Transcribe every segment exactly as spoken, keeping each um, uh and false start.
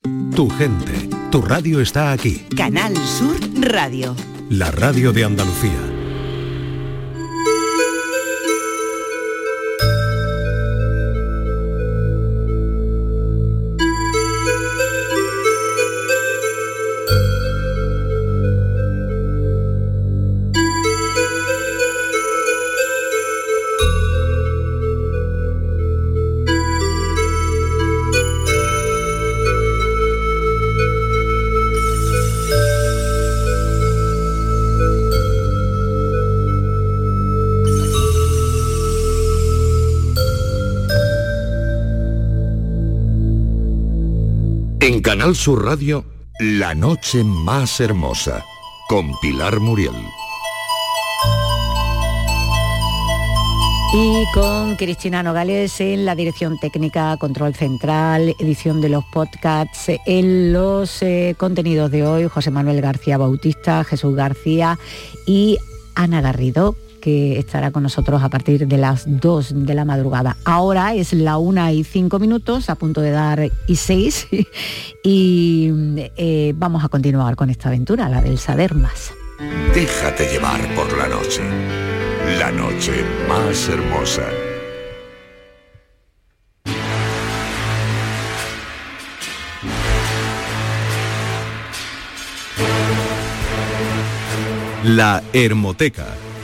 Tu gente, tu radio está aquí. Canal Sur Radio. La radio de Andalucía. En Canal Sur Radio, La noche más hermosa, con Pilar Muriel. Y con Cristina Nogales en la dirección técnica, control central, edición de los podcasts, en los eh, contenidos de hoy, José Manuel García Bautista, Jesús García y Ana Garrido, que estará con nosotros a partir de las dos de la madrugada. Ahora es la una y cinco minutos, a punto de dar y seis, y eh, vamos a continuar con esta aventura, la del saber más. Déjate llevar por la noche, la noche más hermosa. La Hermoteca.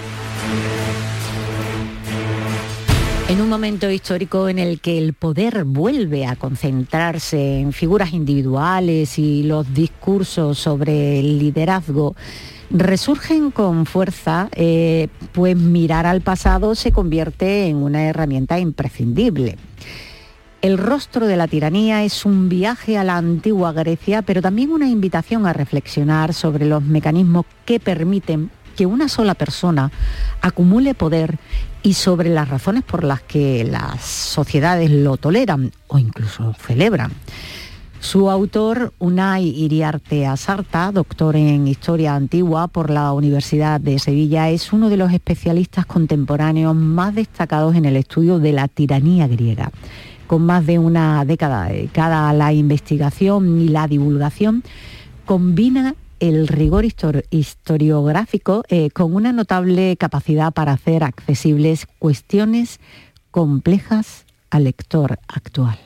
En un momento histórico en el que el poder vuelve a concentrarse en figuras individuales y los discursos sobre el liderazgo resurgen con fuerza, eh, pues mirar al pasado se convierte en una herramienta imprescindible. El rostro de la tiranía es un viaje a la antigua Grecia, pero también una invitación a reflexionar sobre los mecanismos que permiten que una sola persona acumule poder y sobre las razones por las que las sociedades lo toleran o incluso celebran. Su autor, Unai Iriarte Asarta, doctor en Historia Antigua por la Universidad de Sevilla, es uno de los especialistas contemporáneos más destacados en el estudio de la tiranía griega. Con más de una década dedicada a la investigación y la divulgación, combina el rigor histor- historiográfico eh, con una notable capacidad para hacer accesibles cuestiones complejas al lector actual.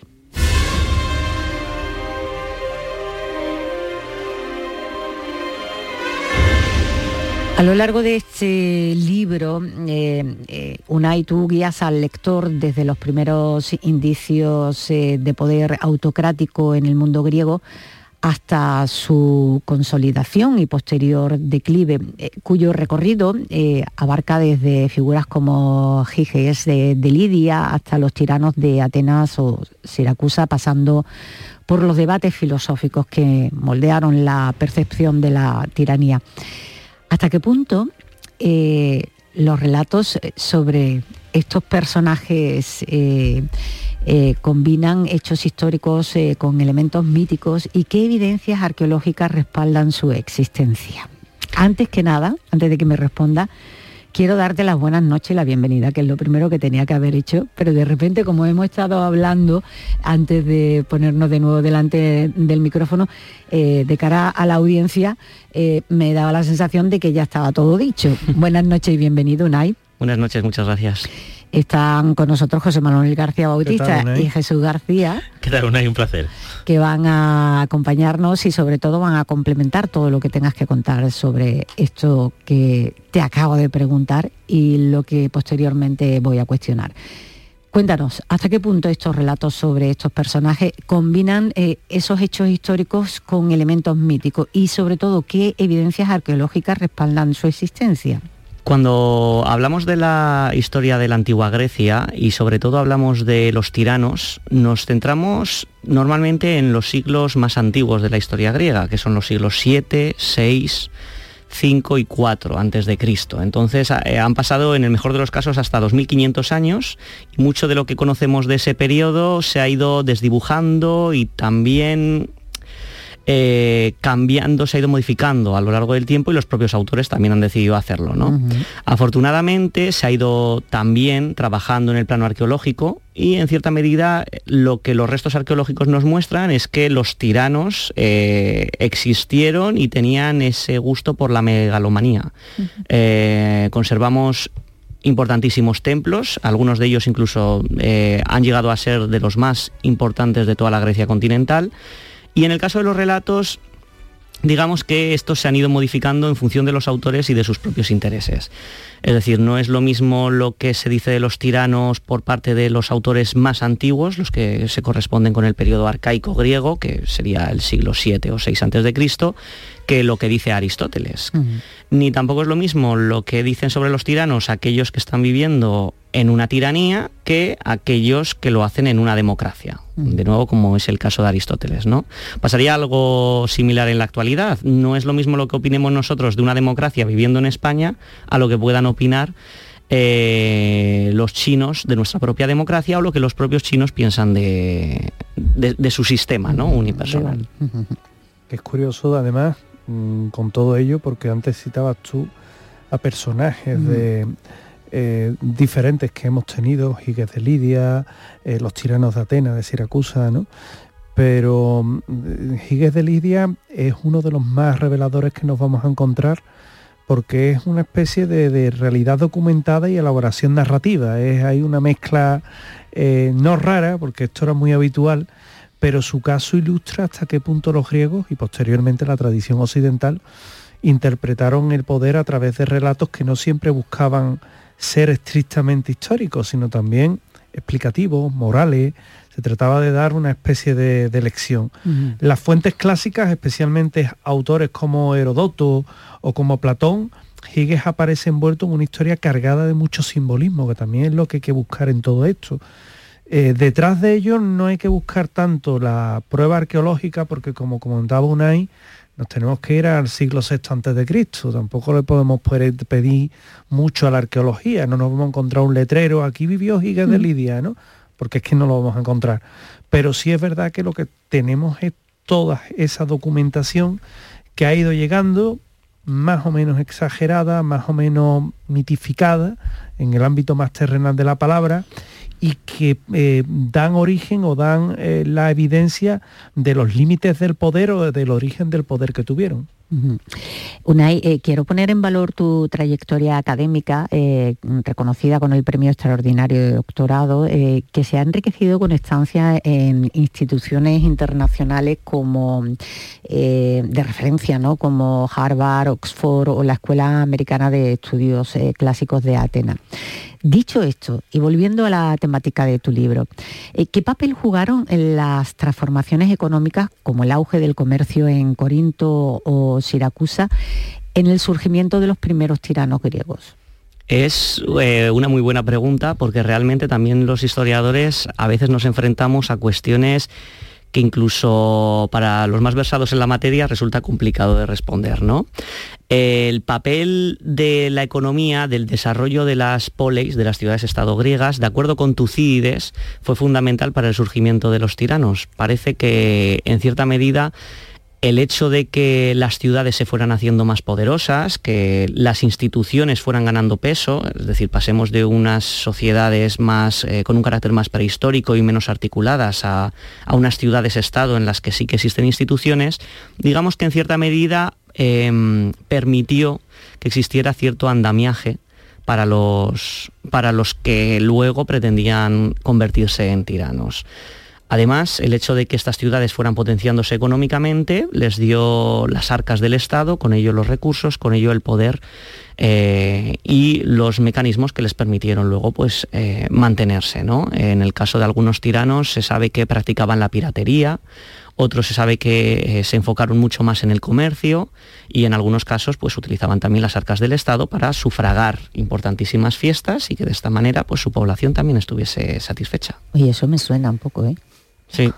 A lo largo de este libro, eh, eh, Unai, tú guías al lector desde los primeros indicios eh, de poder autocrático en el mundo griego hasta su consolidación y posterior declive, eh, cuyo recorrido eh, abarca desde figuras como Giges de, de Lidia hasta los tiranos de Atenas o Siracusa, pasando por los debates filosóficos que moldearon la percepción de la tiranía. ¿Hasta qué punto eh, los relatos sobre estos personajes eh, eh, combinan hechos históricos eh, con elementos míticos y qué evidencias arqueológicas respaldan su existencia? Antes que nada, antes de que me responda, quiero darte las buenas noches y la bienvenida, que es lo primero que tenía que haber hecho, pero de repente, como hemos estado hablando antes de ponernos de nuevo delante del micrófono, eh, de cara a la audiencia, eh, me daba la sensación de que ya estaba todo dicho. Buenas noches y bienvenido, Unai. Buenas noches, muchas gracias. Están con nosotros José Manuel García Bautista tal, y Jesús García. ¿Qué tal, Unai? Un placer. Que van a acompañarnos y sobre todo van a complementar todo lo que tengas que contar sobre esto que te acabo de preguntar y lo que posteriormente voy a cuestionar. Cuéntanos, ¿hasta qué punto estos relatos sobre estos personajes combinan eh, esos hechos históricos con elementos míticos y sobre todo qué evidencias arqueológicas respaldan su existencia? Cuando hablamos de la historia de la antigua Grecia y sobre todo hablamos de los tiranos, nos centramos normalmente en los siglos más antiguos de la historia griega, que son los siglos siete, seis, cinco y cuatro antes de Cristo. Entonces eh, han pasado en el mejor de los casos hasta dos mil quinientos años y mucho de lo que conocemos de ese periodo se ha ido desdibujando y también eh, cambiando, se ha ido modificando a lo largo del tiempo y los propios autores también han decidido hacerlo, ¿no? Uh-huh. Afortunadamente se ha ido también trabajando en el plano arqueológico y en cierta medida lo que los restos arqueológicos nos muestran es que los tiranos eh, existieron y tenían ese gusto por la megalomanía. Uh-huh. Eh, conservamos importantísimos templos, algunos de ellos incluso eh, han llegado a ser de los más importantes de toda la Grecia continental, y en el caso de los relatos, digamos que estos se han ido modificando en función de los autores y de sus propios intereses. Es decir, no es lo mismo lo que se dice de los tiranos por parte de los autores más antiguos, los que se corresponden con el periodo arcaico griego, que sería el siglo siete o seis antes de Cristo, que lo que dice Aristóteles. Uh-huh. Ni tampoco es lo mismo lo que dicen sobre los tiranos aquellos que están viviendo en una tiranía que aquellos que lo hacen en una democracia. Uh-huh. De nuevo, como es el caso de Aristóteles, ¿no? Pasaría algo similar en la actualidad. No es lo mismo lo que opinemos nosotros de una democracia viviendo en España a lo que puedan opinar eh, los chinos de nuestra propia democracia o lo que los propios chinos piensan de, de, de su sistema, ¿no? Unipersonal. Uh-huh. Es curioso, además, con todo ello, porque antes citabas tú a personajes mm. de eh, diferentes que hemos tenido, Giges de Lidia, eh, los tiranos de Atenas, de Siracusa, ¿no? Pero eh, Giges de Lidia es uno de los más reveladores que nos vamos a encontrar, porque es una especie de, de realidad documentada y elaboración narrativa. Es, hay una mezcla eh, no rara, porque esto era muy habitual, pero su caso ilustra hasta qué punto los griegos y posteriormente la tradición occidental interpretaron el poder a través de relatos que no siempre buscaban ser estrictamente históricos, sino también explicativos, morales. Se trataba de dar una especie de, de lección. Uh-huh. Las fuentes clásicas, especialmente autores como Herodoto o como Platón, Giges aparece envuelto en una historia cargada de mucho simbolismo, que también es lo que hay que buscar en todo esto. Eh, detrás de ello no hay que buscar tanto la prueba arqueológica, porque como comentaba Unai, nos tenemos que ir al siglo sexto antes de Cristo. Tampoco le podemos pedir mucho a la arqueología, no nos vamos a encontrar un letrero, aquí vivió Giges de Lidia, ¿no? Porque es que no lo vamos a encontrar. Pero sí es verdad que lo que tenemos es toda esa documentación que ha ido llegando, más o menos exagerada, más o menos mitificada, en el ámbito más terrenal de la palabra, y que eh, dan origen o dan eh, la evidencia de los límites del poder o del origen del poder que tuvieron. Uh-huh. Unai, eh, quiero poner en valor tu trayectoria académica, eh, reconocida con el Premio Extraordinario de Doctorado, eh, que se ha enriquecido con estancias en instituciones internacionales como eh, de referencia, ¿no? Como Harvard, Oxford o la Escuela Americana de Estudios eh, Clásicos de Atenas. Dicho esto, y volviendo a la temática de tu libro, ¿qué papel jugaron en las transformaciones económicas, como el auge del comercio en Corinto o Siracusa, en el surgimiento de los primeros tiranos griegos? Es eh, una muy buena pregunta, porque realmente también los historiadores a veces nos enfrentamos a cuestiones que incluso para los más versados en la materia resulta complicado de responder, ¿no? El papel de la economía, del desarrollo de las poleis, de las ciudades-estado griegas, de acuerdo con Tucídides, fue fundamental para el surgimiento de los tiranos. Parece que, en cierta medida, el hecho de que las ciudades se fueran haciendo más poderosas, que las instituciones fueran ganando peso, es decir, pasemos de unas sociedades más eh, con un carácter más prehistórico y menos articuladas a, a unas ciudades-estado en las que sí que existen instituciones, digamos que en cierta medida eh, permitió que existiera cierto andamiaje para los, para los que luego pretendían convertirse en tiranos. Además, el hecho de que estas ciudades fueran potenciándose económicamente les dio las arcas del Estado, con ello los recursos, con ello el poder eh, y los mecanismos que les permitieron luego pues, eh, mantenerse, ¿no? En el caso de algunos tiranos se sabe que practicaban la piratería, otros se sabe que eh, se enfocaron mucho más en el comercio y en algunos casos pues, utilizaban también las arcas del Estado para sufragar importantísimas fiestas y que de esta manera pues, su población también estuviese satisfecha. Oye, eso me suena un poco, ¿eh? Sí,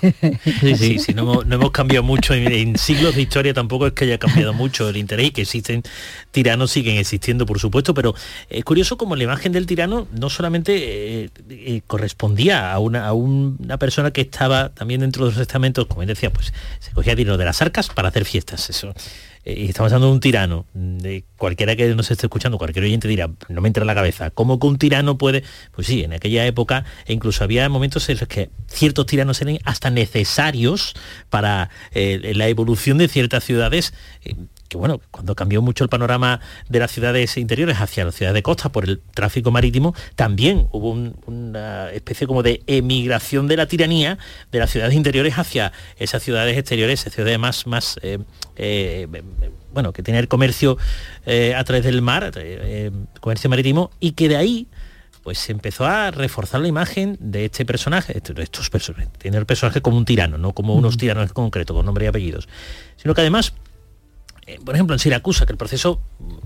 sí, sí, sí no, hemos, no hemos cambiado mucho en, en siglos de historia, tampoco es que haya cambiado mucho el interés y que existen tiranos, siguen existiendo, por supuesto, pero es curioso como la imagen del tirano no solamente eh, eh, correspondía a una, a una persona que estaba también dentro de los estamentos, como él decía, pues se cogía dinero de las arcas para hacer fiestas, eso. Y estamos hablando de un tirano, de cualquiera que nos esté escuchando, cualquier oyente dirá, no me entra en la cabeza, ¿cómo que un tirano puede? Pues sí, en aquella época e incluso había momentos en los que ciertos tiranos eran hasta necesarios para eh, la evolución de ciertas ciudades, eh, que bueno, cuando cambió mucho el panorama de las ciudades interiores hacia las ciudades de costa por el tráfico marítimo, también hubo un, una especie como de emigración de la tiranía de las ciudades interiores hacia esas ciudades exteriores, esas ciudades más, más eh, eh, bueno, que tenían el comercio eh, a través del mar, eh, comercio marítimo, y que de ahí pues se empezó a reforzar la imagen de este personaje, de estos personajes, tiene el personaje como un tirano, no como unos tiranos en concreto, con nombre y apellidos, sino que además, por ejemplo, en Siracusa, que el proceso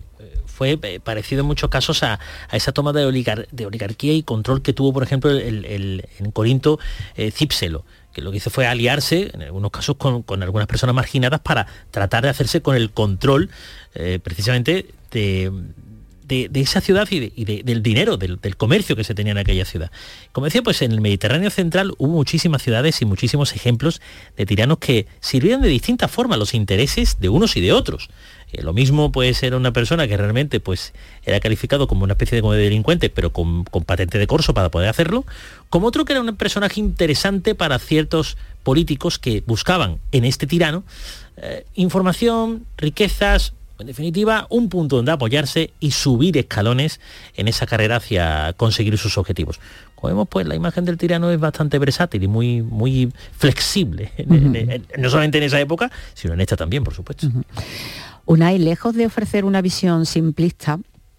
fue parecido en muchos casos a, a esa toma de, oligar, de oligarquía y control que tuvo, por ejemplo, el, el, en Corinto eh, Cípselo, que lo que hizo fue aliarse, en algunos casos, con, con algunas personas marginadas para tratar de hacerse con el control eh, precisamente de... De, de esa ciudad y, de, y de, del dinero, del, del comercio que se tenía en aquella ciudad. Como decía, pues en el Mediterráneo central hubo muchísimas ciudades y muchísimos ejemplos de tiranos que sirvieron de distintas formas los intereses de unos y de otros. Eh, lo mismo puede ser una persona que realmente pues, era calificado como una especie de, como de delincuente, pero con, con patente de corso para poder hacerlo, como otro que era un personaje interesante para ciertos políticos que buscaban en este tirano eh, información, riquezas, en definitiva, un punto donde apoyarse y subir escalones en esa carrera hacia conseguir sus objetivos. Como vemos, pues la imagen del tirano es bastante versátil y muy, muy flexible, uh-huh. en, en, en, no solamente en esa época, sino en esta también, por supuesto. Uh-huh. Unai, lejos de ofrecer una visión simplista,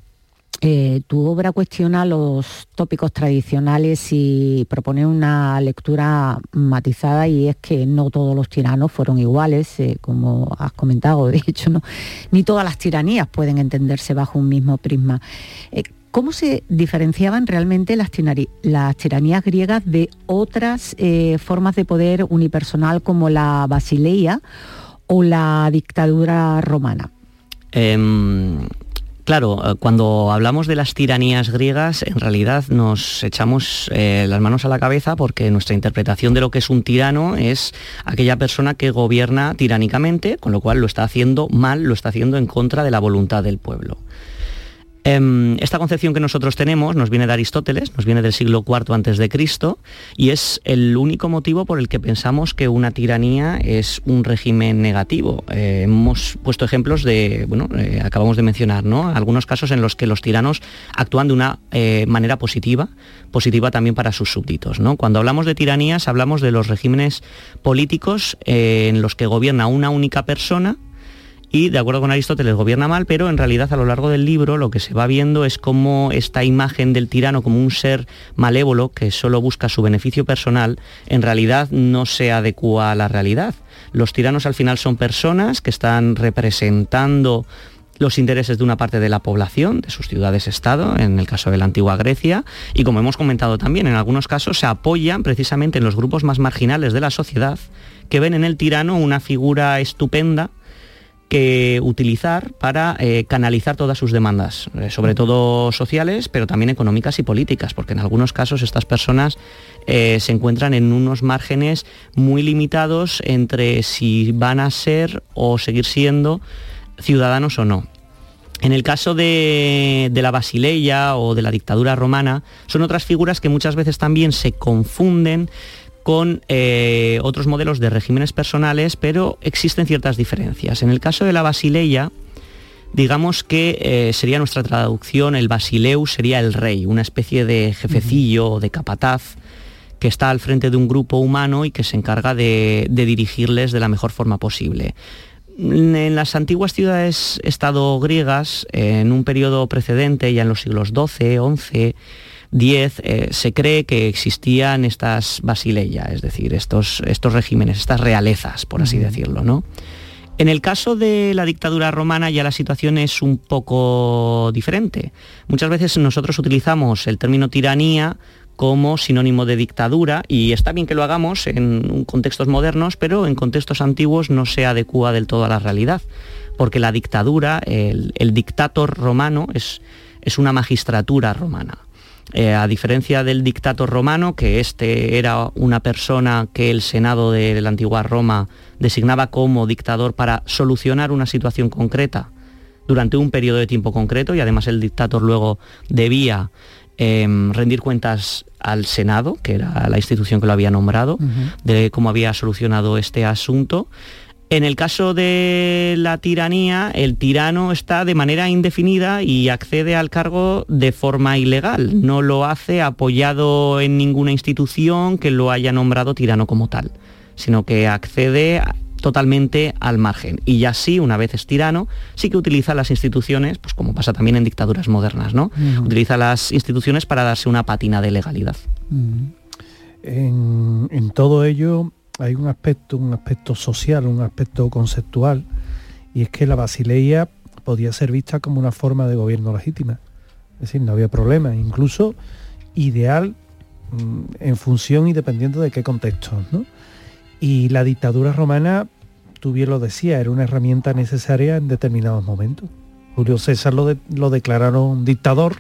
Eh, tu obra cuestiona los tópicos tradicionales y propone una lectura matizada, y es que no todos los tiranos fueron iguales, eh, como has comentado, de hecho, no, ni todas las tiranías pueden entenderse bajo un mismo prisma. Eh, ¿Cómo se diferenciaban realmente las, tirani- las tiranías griegas de otras eh, formas de poder unipersonal como la basileia o la dictadura romana? Eh... Claro, cuando hablamos de las tiranías griegas, en realidad nos echamos eh, las manos a la cabeza porque nuestra interpretación de lo que es un tirano es aquella persona que gobierna tiránicamente, con lo cual lo está haciendo mal, lo está haciendo en contra de la voluntad del pueblo. Esta concepción que nosotros tenemos nos viene de Aristóteles, nos viene del siglo cuarto antes de Cristo, y es el único motivo por el que pensamos que una tiranía es un régimen negativo. Eh, hemos puesto ejemplos de, bueno, eh, acabamos de mencionar, ¿no? Algunos casos en los que los tiranos actúan de una eh, manera positiva, positiva también para sus súbditos, ¿no? Cuando hablamos de tiranías hablamos de los regímenes políticos eh, en los que gobierna una única persona. Y, de acuerdo con Aristóteles, gobierna mal, pero en realidad a lo largo del libro lo que se va viendo es cómo esta imagen del tirano como un ser malévolo que solo busca su beneficio personal, en realidad no se adecúa a la realidad. Los tiranos al final son personas que están representando los intereses de una parte de la población, de sus ciudades-estado, en el caso de la antigua Grecia, y como hemos comentado también, en algunos casos se apoyan precisamente en los grupos más marginales de la sociedad, que ven en el tirano una figura estupenda que utilizar para eh, canalizar todas sus demandas, eh, sobre todo sociales, pero también económicas y políticas, porque en algunos casos estas personas eh, se encuentran en unos márgenes muy limitados entre si van a ser o seguir siendo ciudadanos o no. En el caso de, de la Basileia o de la dictadura romana, son otras figuras que muchas veces también se confunden con eh, otros modelos de regímenes personales, pero existen ciertas diferencias. En el caso de la Basileia, digamos que eh, sería nuestra traducción, el basileus sería el rey, una especie de jefecillo o de capataz que está al frente de un grupo humano y que se encarga de, de dirigirles de la mejor forma posible. En las antiguas ciudades-estado griegas, en un periodo precedente, ya en los siglos doce, once, diez, eh, se cree que existían estas basileia, es decir, estos, estos regímenes, estas realezas, por así uh-huh. decirlo, ¿no? En el caso de la dictadura romana ya la situación es un poco diferente. Muchas veces nosotros utilizamos el término tiranía como sinónimo de dictadura, y está bien que lo hagamos en contextos modernos, pero en contextos antiguos no se adecúa del todo a la realidad, porque la dictadura, el, el dictator romano es, es una magistratura romana. Eh, a diferencia del dictator romano, que este era una persona que el Senado de la antigua Roma designaba como dictador para solucionar una situación concreta durante un periodo de tiempo concreto, y además el dictador luego debía eh, rendir cuentas al Senado, que era la institución que lo había nombrado, uh-huh. de cómo había solucionado este asunto. En el caso de la tiranía, el tirano está de manera indefinida y accede al cargo de forma ilegal. No lo hace apoyado en ninguna institución que lo haya nombrado tirano como tal, sino que accede totalmente al margen. Y ya sí, una vez es tirano, sí que utiliza las instituciones, pues como pasa también en dictaduras modernas, ¿no? Uh-huh. Utiliza las instituciones para darse una patina de legalidad. Uh-huh. En, en todo ello hay un aspecto, un aspecto social, un aspecto conceptual, y es que la basileia podía ser vista como una forma de gobierno legítima. Es decir, no había problema, incluso ideal en función y dependiendo de qué contexto, ¿no? Y la dictadura romana, tú bien lo decías, era una herramienta necesaria en determinados momentos. Julio César lo, de, lo declararon dictador,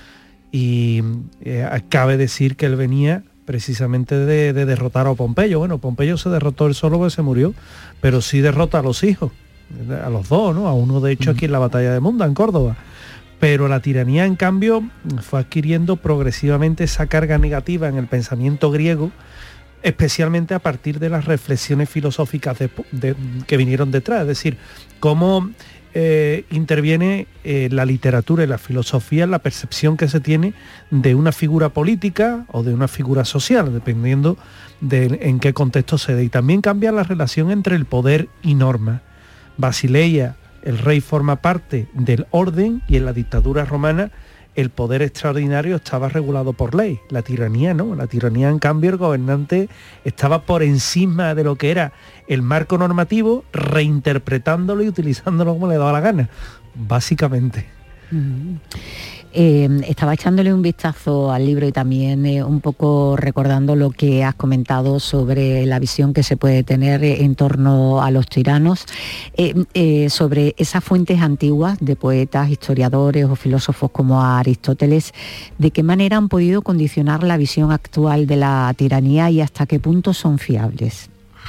y eh, cabe decir que él venía precisamente de, de derrotar a Pompeyo. Bueno, Pompeyo se derrotó él solo porque se murió, pero sí derrota a los hijos, a los dos, ¿no? A uno de hecho aquí en la batalla de Munda, en Córdoba. Pero la tiranía, en cambio, fue adquiriendo progresivamente esa carga negativa en el pensamiento griego, especialmente a partir de las reflexiones filosóficas de, de, que vinieron detrás. Es decir, cómo eh, interviene eh, la literatura y la filosofía en la percepción que se tiene de una figura política o de una figura social, dependiendo de en qué contexto se dé. Y también cambia la relación entre el poder y norma. Basileia, el rey forma parte del orden, y en la dictadura romana el poder extraordinario estaba regulado por ley. La tiranía no, la tiranía en cambio el gobernante estaba por encima de lo que era el marco normativo, reinterpretándolo y utilizándolo como le daba la gana, básicamente. Mm. Eh, estaba echándole un vistazo al libro y también eh, un poco recordando lo que has comentado sobre la visión que se puede tener en torno a los tiranos, eh, eh, sobre esas fuentes antiguas de poetas, historiadores o filósofos como Aristóteles. ¿De qué manera han podido condicionar la visión actual de la tiranía y hasta qué punto son fiables?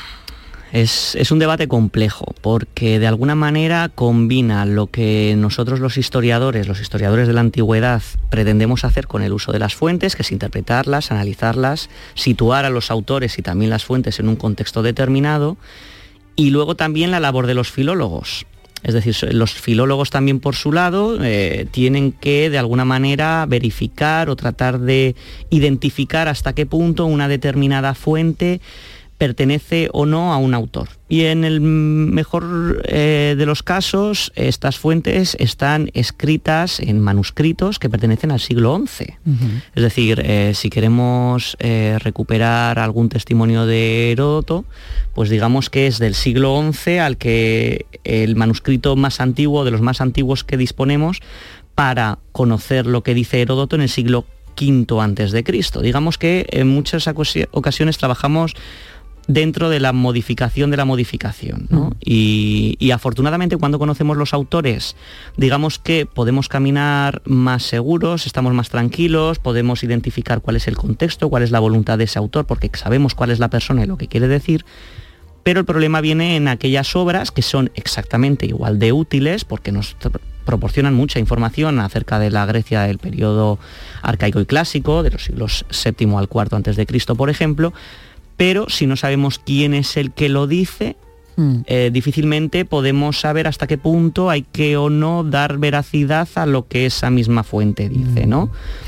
Es, es un debate complejo, porque de alguna manera combina lo que nosotros los historiadores, los historiadores de la antigüedad, pretendemos hacer con el uso de las fuentes, que es interpretarlas, analizarlas, situar a los autores y también las fuentes en un contexto determinado, y luego también la labor de los filólogos. Es decir, los filólogos también por su lado eh, tienen que de alguna manera verificar o tratar de identificar hasta qué punto una determinada fuente pertenece o no a un autor. Y en el mejor eh, de los casos, estas fuentes están escritas en manuscritos que pertenecen al siglo once. Uh-huh. Es decir, eh, si queremos eh, recuperar algún testimonio de Heródoto, pues digamos que es del siglo once al que el manuscrito más antiguo, de los más antiguos que disponemos, para conocer lo que dice Heródoto en el siglo quinto antes de Cristo. Digamos que en muchas ocasiones trabajamos dentro de la modificación de la modificación, ¿no? Mm. Y, y afortunadamente cuando conocemos los autores, digamos que podemos caminar más seguros, estamos más tranquilos, podemos identificar cuál es el contexto, cuál es la voluntad de ese autor, porque sabemos cuál es la persona y lo que quiere decir. Pero el problema viene en aquellas obras que son exactamente igual de útiles, porque nos proporcionan mucha información acerca de la Grecia del periodo arcaico y clásico, de los siglos séptimo al cuarto antes de Cristo, por ejemplo. Pero si no sabemos quién es el que lo dice, mm. eh, difícilmente podemos saber hasta qué punto hay que o no dar veracidad a lo que esa misma fuente dice, mm. ¿no?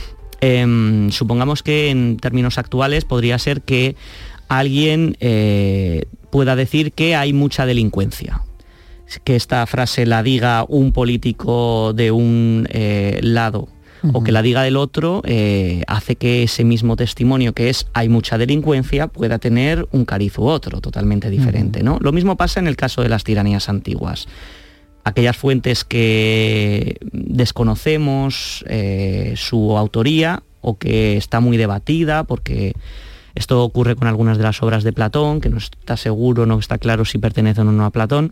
Eh, supongamos que en términos actuales podría ser que alguien eh, pueda decir que hay mucha delincuencia. Que esta frase la diga un político de un eh, lado o que la diga del otro, eh, hace que ese mismo testimonio, que es hay mucha delincuencia, pueda tener un cariz u otro totalmente diferente, ¿no? Lo mismo pasa en el caso de las tiranías antiguas. Aquellas fuentes que desconocemos eh, su autoría o que está muy debatida, porque esto ocurre con algunas de las obras de Platón, que no está seguro, no está claro si pertenecen o no a Platón,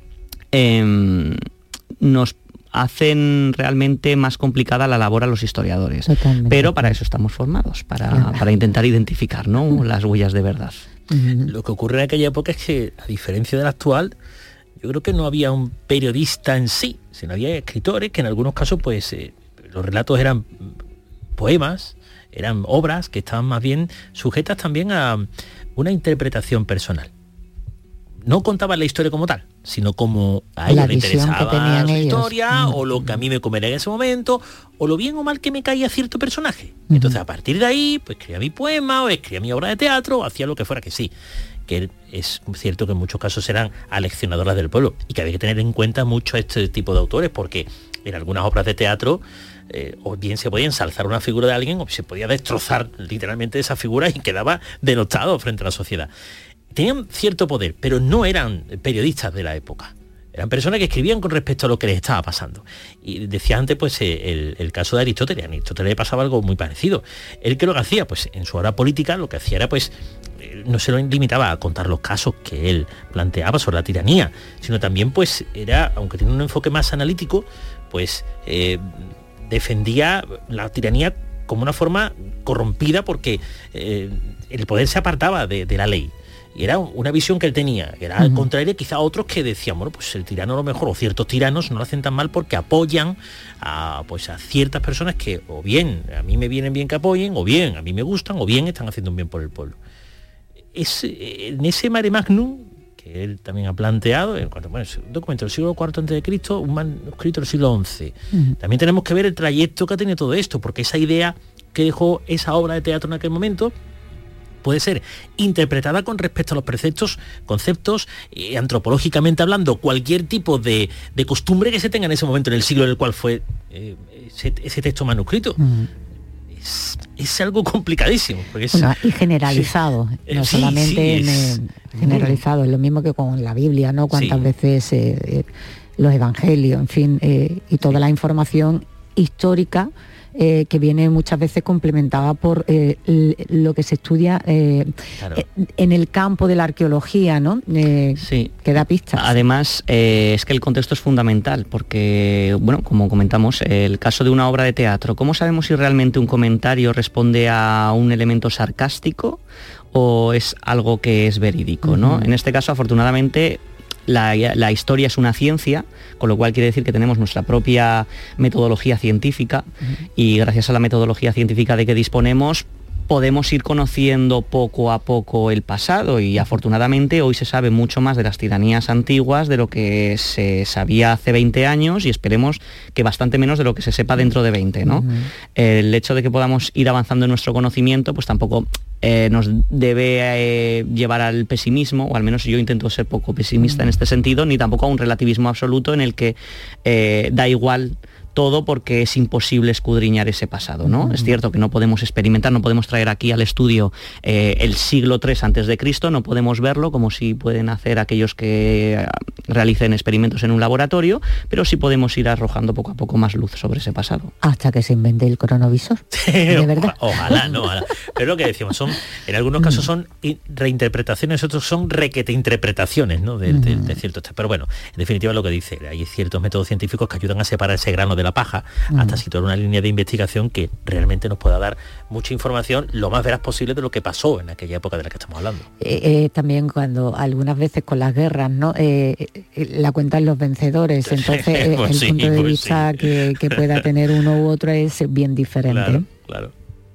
eh, nos hacen realmente más complicada la labor a los historiadores. Totalmente. Pero para eso estamos formados, para, claro. para intentar identificar, ¿no?, las huellas de verdad. Uh-huh. Lo que ocurre en aquella época es que, a diferencia del actual, yo creo que no había un periodista en sí, sino había escritores que en algunos casos, pues, eh, los relatos eran poemas, eran obras que estaban más bien sujetas también a una interpretación personal. No contaban la historia como tal, sino como a ellos les interesaba la historia, o lo que a mí me comería en ese momento, o lo bien o mal que me caía cierto personaje. Uh-huh. Entonces, a partir de ahí, pues escribía mi poema, o escribía mi obra de teatro, o hacía lo que fuera, que sí. Que es cierto que en muchos casos eran aleccionadoras del pueblo, y que había que tener en cuenta mucho este tipo de autores, porque en algunas obras de teatro, eh, o bien se podía ensalzar una figura de alguien, o se podía destrozar literalmente esa figura y quedaba denostado frente a la sociedad. Tenían cierto poder, pero no eran periodistas de la época. Eran personas que escribían con respecto a lo que les estaba pasando. Y decía antes, pues, el, el caso de Aristóteles. A Aristóteles le pasaba algo muy parecido. Él, ¿qué lo que hacía? Pues en su obra política lo que hacía era, pues, no se lo limitaba a contar los casos que él planteaba sobre la tiranía, sino también, pues, era, aunque tenía un enfoque más analítico, pues eh, defendía la tiranía como una forma corrompida, porque eh, el poder se apartaba de, de la ley. Y era una visión que él tenía, era al contrario quizá a otros que decían, bueno, pues el tirano a lo mejor, o ciertos tiranos no lo hacen tan mal porque apoyan a, pues, a ciertas personas que o bien a mí me vienen bien que apoyen, o bien a mí me gustan, o bien están haciendo un bien por el pueblo. Es, en ese mare magnum que él también ha planteado, en cuanto, bueno, es un documento del siglo cuarto antes de Cristo, un manuscrito del siglo once. Uh-huh. También tenemos que ver el trayecto que ha tenido todo esto, porque esa idea que dejó esa obra de teatro en aquel momento puede ser interpretada con respecto a los preceptos, conceptos, eh, antropológicamente hablando, cualquier tipo de, de costumbre que se tenga en ese momento, en el siglo en el cual fue eh, ese, ese texto manuscrito. Uh-huh. Es, es algo complicadísimo. Porque es, bueno, y generalizado, sí, no sí, solamente sí, en, es, generalizado, es lo mismo que con la Biblia, ¿no? Cuántas sí. veces eh, eh, los evangelios, en fin, eh, y toda la información histórica, Eh, que viene muchas veces complementada por eh, l- lo que se estudia eh, claro. eh, en el campo de la arqueología, ¿no? Eh, sí. Que da pistas. Además, eh, es que el contexto es fundamental, porque, bueno, como comentamos, el caso de una obra de teatro, ¿cómo sabemos si realmente un comentario responde a un elemento sarcástico o es algo que es verídico, uh-huh. ¿no? En este caso, afortunadamente, La, la historia es una ciencia, con lo cual quiere decir que tenemos nuestra propia metodología científica, uh-huh. y gracias a la metodología científica de que disponemos podemos ir conociendo poco a poco el pasado, y afortunadamente hoy se sabe mucho más de las tiranías antiguas de lo que se sabía hace veinte años, y esperemos que bastante menos de lo que se sepa dentro de veinte, ¿no? Uh-huh. El hecho de que podamos ir avanzando en nuestro conocimiento pues tampoco eh, nos debe eh, llevar al pesimismo, o al menos yo intento ser poco pesimista uh-huh. en este sentido, ni tampoco a un relativismo absoluto en el que eh, da igual todo porque es imposible escudriñar ese pasado, ¿no? Uh-huh. Es cierto que no podemos experimentar, no podemos traer aquí al estudio eh, el siglo tres antes de Cristo, no podemos verlo como si pueden hacer aquellos que realicen experimentos en un laboratorio, pero sí podemos ir arrojando poco a poco más luz sobre ese pasado. Hasta que se invente el cronovisor. De verdad. Ojalá, no, ojalá. Pero lo que decimos, son, en algunos casos son reinterpretaciones, otros son requeteinterpretaciones, ¿no? De, de, de ciertos. Pero bueno, en definitiva lo que dice, hay ciertos métodos científicos que ayudan a separar ese grano de la paja, mm. hasta situar una línea de investigación que realmente nos pueda dar mucha información lo más veraz posible de lo que pasó en aquella época de la que estamos hablando. Eh, eh, también cuando algunas veces con las guerras, ¿no? Eh, eh, la cuentan los vencedores, entonces eh, pues el sí, punto de pues vista sí. que, que pueda tener uno u otro es bien diferente. Claro, claro.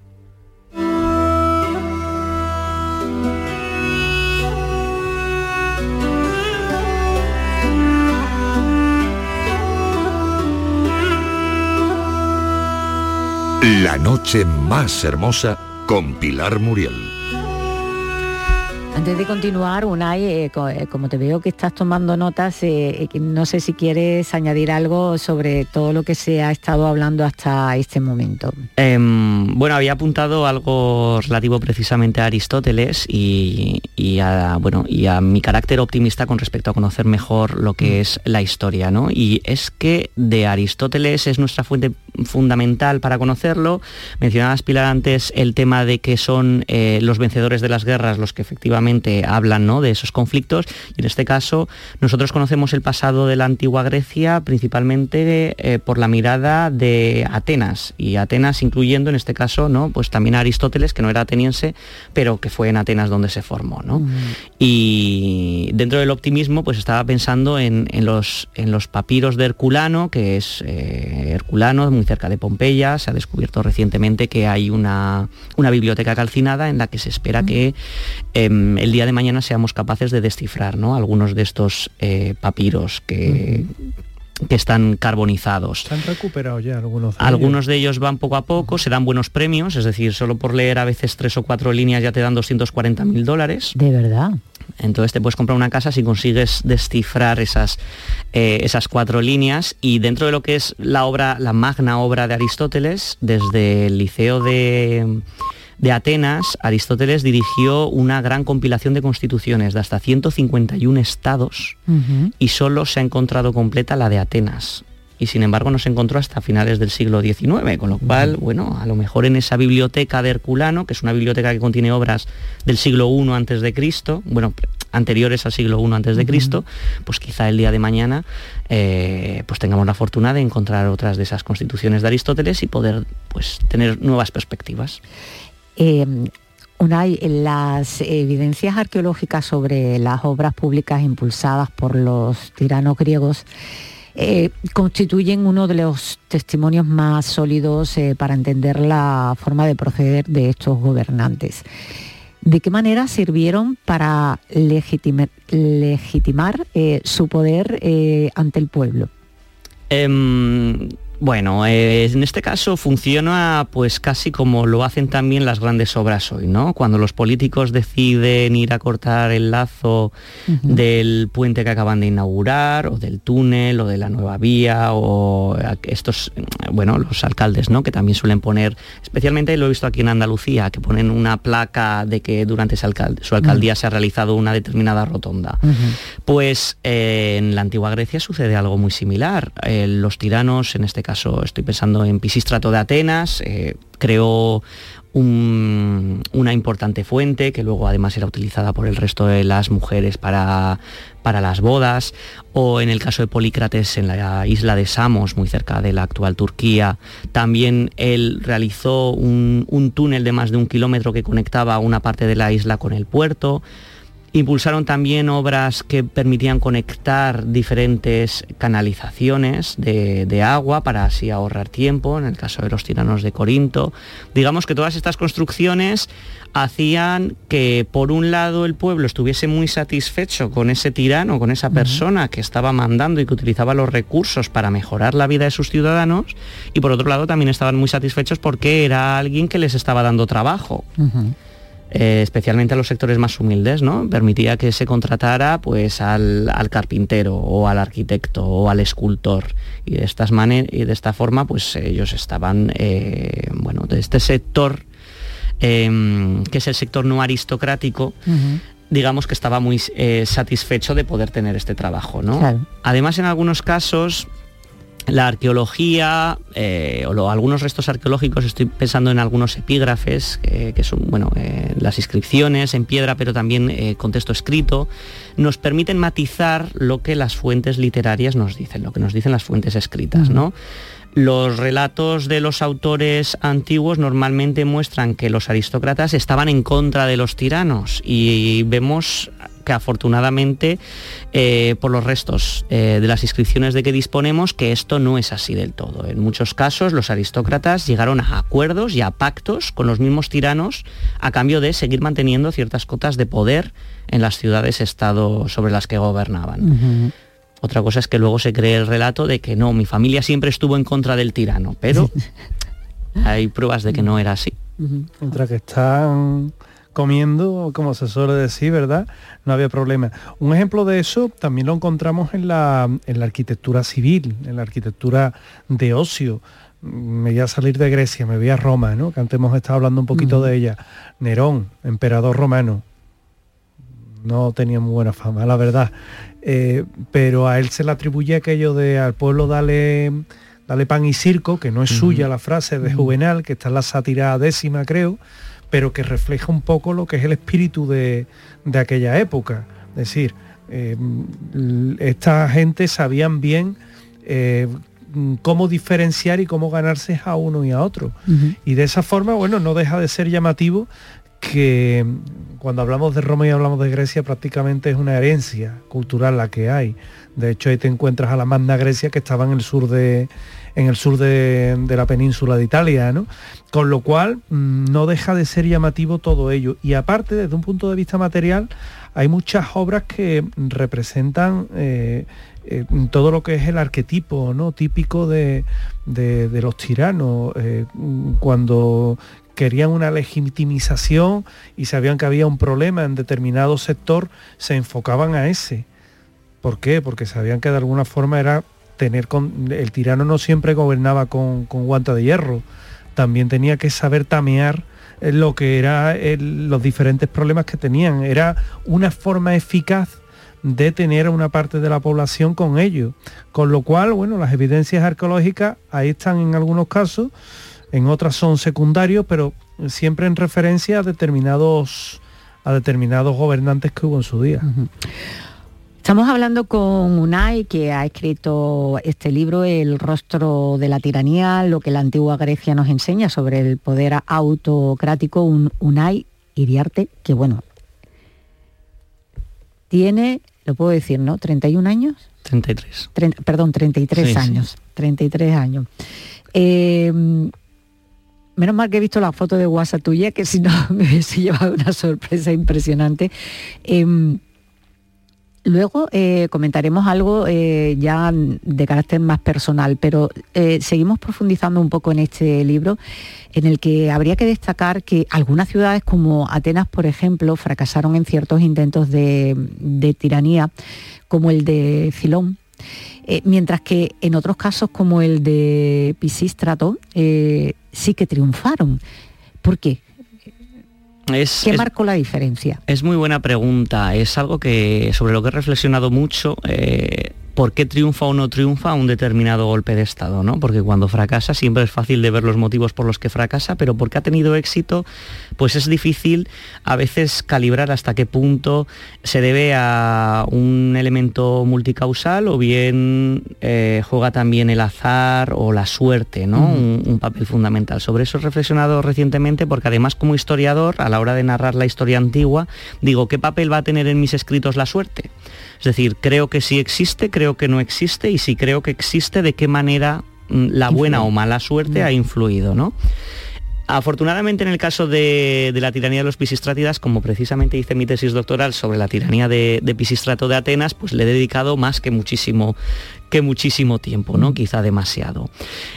La noche más hermosa con Pilar Muriel. Antes de continuar, Unai, eh, como te veo que estás tomando notas, eh, no sé si quieres añadir algo sobre todo lo que se ha estado hablando hasta este momento. Eh, bueno, había apuntado algo relativo precisamente a Aristóteles y, y, a, bueno, y a mi carácter optimista con respecto a conocer mejor lo que es la historia, ¿no? Y es que de Aristóteles es nuestra fuente fundamental para conocerlo. Mencionabas, Pilar, antes el tema de que son eh, los vencedores de las guerras los que efectivamente hablan, ¿no?, de esos conflictos, y en este caso nosotros conocemos el pasado de la antigua Grecia principalmente eh, por la mirada de Atenas, y Atenas incluyendo en este caso, ¿no?, pues también a Aristóteles, que no era ateniense, pero que fue en Atenas donde se formó, ¿no? Mm. Y dentro del optimismo pues estaba pensando en, en, los, en los papiros de Herculano, que es eh, Herculano, muy cerca de Pompeya. Se ha descubierto recientemente que hay una, una biblioteca calcinada en la que se espera mm. que eh, el día de mañana seamos capaces de descifrar, ¿no?, algunos de estos eh, papiros que... Mm. que están carbonizados. Se han recuperado ya algunos de Algunos ellos. de ellos van poco a poco, se dan buenos premios, es decir, solo por leer a veces tres o cuatro líneas ya te dan doscientos cuarenta mil dólares. ¿De verdad? Entonces te puedes comprar una casa si consigues descifrar esas, eh, esas cuatro líneas, y dentro de lo que es la obra, la magna obra de Aristóteles, desde el Liceo de... de Atenas, Aristóteles dirigió una gran compilación de constituciones de hasta ciento cincuenta y uno estados, uh-huh. y solo se ha encontrado completa la de Atenas. Y sin embargo no se encontró hasta finales del siglo diecinueve, con lo cual, uh-huh. bueno, a lo mejor en esa biblioteca de Herculano, que es una biblioteca que contiene obras del siglo primero antes de Cristo, bueno, anteriores al siglo primero antes de Cristo, uh-huh. pues quizá el día de mañana eh, pues tengamos la fortuna de encontrar otras de esas constituciones de Aristóteles y poder pues tener nuevas perspectivas. Eh, Unai, las evidencias arqueológicas sobre las obras públicas impulsadas por los tiranos griegos eh, constituyen uno de los testimonios más sólidos eh, para entender la forma de proceder de estos gobernantes. ¿De qué manera sirvieron para legitimar, legitimar eh, su poder eh, ante el pueblo? Um... Bueno, eh, en este caso funciona pues casi como lo hacen también las grandes obras hoy, ¿no? Cuando los políticos deciden ir a cortar el lazo uh-huh. del puente que acaban de inaugurar, o del túnel, o de la nueva vía, o estos, bueno, los alcaldes, ¿no?, que también suelen poner, especialmente lo he visto aquí en Andalucía, que ponen una placa de que durante su, alcald- su alcaldía uh-huh. se ha realizado una determinada rotonda. Uh-huh. Pues eh, en la antigua Grecia sucede algo muy similar. Eh, los tiranos, en este caso, caso estoy pensando en Pisístrato de Atenas, eh, creó un, una importante fuente que luego además era utilizada por el resto de las mujeres para, para las bodas, o en el caso de Polícrates en la isla de Samos, muy cerca de la actual Turquía, también él realizó un, un túnel de más de un kilómetro que conectaba una parte de la isla con el puerto. Impulsaron también obras que permitían conectar diferentes canalizaciones de, de agua para así ahorrar tiempo, en el caso de los tiranos de Corinto. Digamos que todas estas construcciones hacían que, por un lado, el pueblo estuviese muy satisfecho con ese tirano, con esa persona que estaba mandando y que utilizaba los recursos para mejorar la vida de sus ciudadanos, y por otro lado también estaban muy satisfechos porque era alguien que les estaba dando trabajo. Uh-huh. Eh, especialmente a los sectores más humildes, ¿no? Permitía que se contratara pues al, al carpintero o al arquitecto o al escultor, y de estas maneras y de esta forma pues ellos estaban eh, bueno, de este sector eh, que es el sector no aristocrático. Uh-huh. Digamos que estaba muy eh, satisfecho de poder tener este trabajo, ¿no? Claro. Además, en algunos casos la arqueología, eh, o lo, algunos restos arqueológicos, estoy pensando en algunos epígrafes, eh, que son, bueno, eh, las inscripciones en piedra, pero también eh, con texto escrito, nos permiten matizar lo que las fuentes literarias nos dicen, lo que nos dicen las fuentes escritas, ¿no? Los relatos de los autores antiguos normalmente muestran que los aristócratas estaban en contra de los tiranos, y vemos que afortunadamente eh, por los restos eh, de las inscripciones de que disponemos que esto no es así del todo. En muchos casos los aristócratas llegaron a acuerdos y a pactos con los mismos tiranos a cambio de seguir manteniendo ciertas cotas de poder en las ciudades-estado sobre las que gobernaban. Uh-huh. Otra cosa es que luego se cree el relato de que no, mi familia siempre estuvo en contra del tirano, pero hay pruebas de que no era así. Uh-huh. Contra que están comiendo, como se suele decir, ¿verdad? No había problema. Un ejemplo de eso también lo encontramos en la, en la arquitectura civil, en la arquitectura de ocio. Me voy a salir de Grecia, me voy a Roma, ¿no? Que antes hemos estado hablando un poquito uh-huh. de ella. Nerón, emperador romano. No tenía muy buena fama, la verdad. Eh, pero a él se le atribuye aquello de al pueblo dale, dale pan y circo, que no es uh-huh. suya la frase de Juvenal, que está en la sátira décima, creo, pero que refleja un poco lo que es el espíritu de, de aquella época. Es decir, eh, esta gente sabían bien eh, cómo diferenciar y cómo ganarse a uno y a otro. Uh-huh. Y de esa forma, bueno, no deja de ser llamativo que cuando hablamos de Roma y hablamos de Grecia, prácticamente es una herencia cultural la que hay. De hecho, ahí te encuentras a la Magna Grecia, que estaba en el sur de en el sur de, de la península de Italia, ¿no? Con lo cual no deja de ser llamativo todo ello. Y aparte, desde un punto de vista material, hay muchas obras que representan eh, eh, todo lo que es el arquetipo, ¿no?, típico de, de, de los tiranos. Eh, cuando querían una legitimización y sabían que había un problema en determinado sector, se enfocaban a ese. ¿Por qué? Porque sabían que de alguna forma era tener con, el tirano no siempre gobernaba con, con guante de hierro, también tenía que saber tamear lo que eran los diferentes problemas que tenían. Era una forma eficaz de tener a una parte de la población con ellos, con lo cual, bueno, las evidencias arqueológicas ahí están en algunos casos, en otras son secundarios, pero siempre en referencia a determinados a determinados gobernantes que hubo en su día. Uh-huh. Estamos hablando con Unai, que ha escrito este libro, El rostro de la tiranía, lo que la antigua Grecia nos enseña sobre el poder autocrático. Un, Unai Iriarte, que bueno, tiene, lo puedo decir, ¿no?, treinta y un años. treinta y tres. treinta, perdón, treinta y tres sí, años. Sí. treinta y tres años. Eh, menos mal que he visto la foto de WhatsApp tuya, que si no me hubiese llevado una sorpresa impresionante. Eh, Luego eh, comentaremos algo eh, ya de carácter más personal, pero eh, seguimos profundizando un poco en este libro, en el que habría que destacar que algunas ciudades como Atenas, por ejemplo, fracasaron en ciertos intentos de, de tiranía, como el de Cilón, eh, mientras que en otros casos, como el de Pisístrato, eh, sí que triunfaron. ¿Por qué? Es, ¿Qué es, marcó la diferencia? Es muy buena pregunta, es algo que sobre lo que he reflexionado mucho. eh, ¿Por qué triunfa o no triunfa un determinado golpe de Estado, ¿no? Porque cuando fracasa siempre es fácil de ver los motivos por los que fracasa, pero porque ha tenido éxito, pues es difícil a veces calibrar hasta qué punto se debe a un elemento multicausal o bien eh, juega también el azar o la suerte, ¿no? Uh-huh. un, un papel fundamental. Sobre eso he reflexionado recientemente, porque además, como historiador, a la hora de narrar la historia antigua, digo, ¿qué papel va a tener en mis escritos la suerte? Es decir, creo que sí existe, creo que no existe, y si creo que existe, ¿de qué manera la buena o mala suerte ha influido, ¿no? Afortunadamente, en el caso de, de la tiranía de los Pisístratidas, como precisamente hice mi tesis doctoral sobre la tiranía de, de Pisístrato de Atenas, pues le he dedicado más que muchísimo, que muchísimo tiempo, ¿no? Quizá demasiado.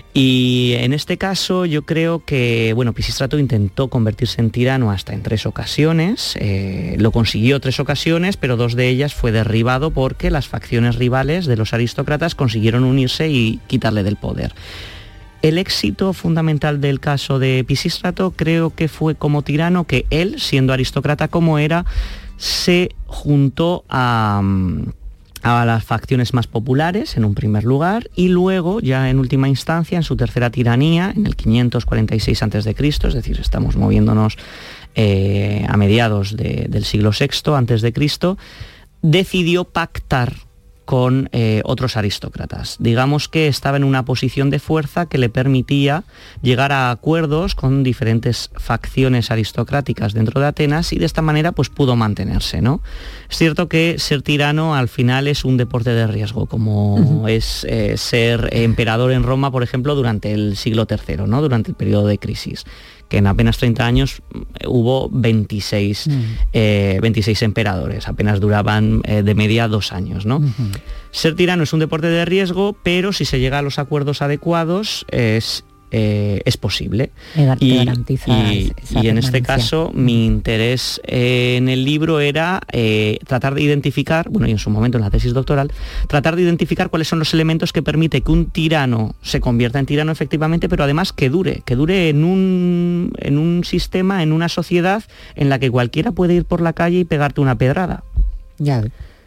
Y en este caso yo creo que, bueno, Pisístrato intentó convertirse en tirano hasta en tres ocasiones, eh, lo consiguió tres ocasiones, pero dos de ellas fue derribado porque las facciones rivales de los aristócratas consiguieron unirse y quitarle del poder. El éxito fundamental del caso de Pisístrato creo que fue como tirano que él, siendo aristócrata como era, se juntó a, a las facciones más populares en un primer lugar, y luego, ya en última instancia, en su tercera tiranía, en el quinientos cuarenta y seis antes de Cristo, es decir, estamos moviéndonos eh, a mediados de, del siglo sexto antes de Cristo, decidió pactar con eh, otros aristócratas. Digamos que estaba en una posición de fuerza que le permitía llegar a acuerdos con diferentes facciones aristocráticas dentro de Atenas, y de esta manera pues pudo mantenerse, ¿no? Es cierto que ser tirano al final es un deporte de riesgo, como uh-huh. es eh, ser emperador en Roma, por ejemplo, durante el siglo tercero, ¿no? Durante el periodo de crisis, que en apenas treinta años hubo veintiséis, uh-huh. eh, veintiséis emperadores, apenas duraban eh, de media dos años, ¿no? Uh-huh. Ser tirano es un deporte de riesgo, pero si se llega a los acuerdos adecuados es, eh, es posible. Y, y, y en este caso mi interés eh, en el libro era eh, tratar de identificar, bueno, y en su momento en la tesis doctoral, tratar de identificar cuáles son los elementos que permite que un tirano se convierta en tirano efectivamente, pero además que dure, que dure en un, en un sistema, en una sociedad en la que cualquiera puede ir por la calle y pegarte una pedrada. Ya.